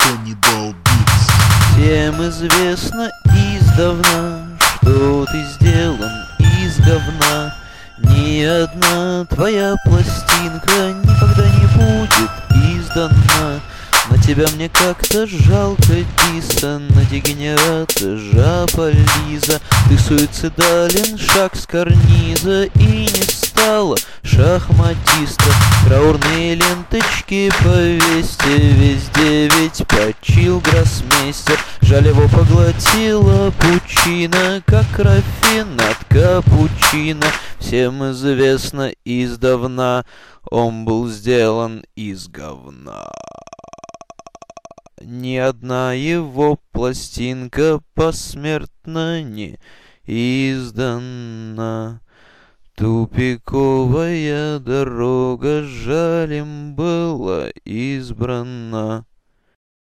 каннибал битс. Всем известно издавна, что ты сделан из говна. Ни одна твоя пластинка никогда не будет издана. На тебя мне как-то жалко, Диса, на дегенерата жаба Лиза. Ты суицидален, шаг с карниза, и не стало шахматиста. Траурные ленточки повесьте, везде ведь почил гроссмейстер. Жаль, его поглотила пучина, как рафинат капучино. Всем известно издавна, он был сделан из говна. Ни одна его пластинка посмертно не издана. Тупиковая дорога жалем была избрана.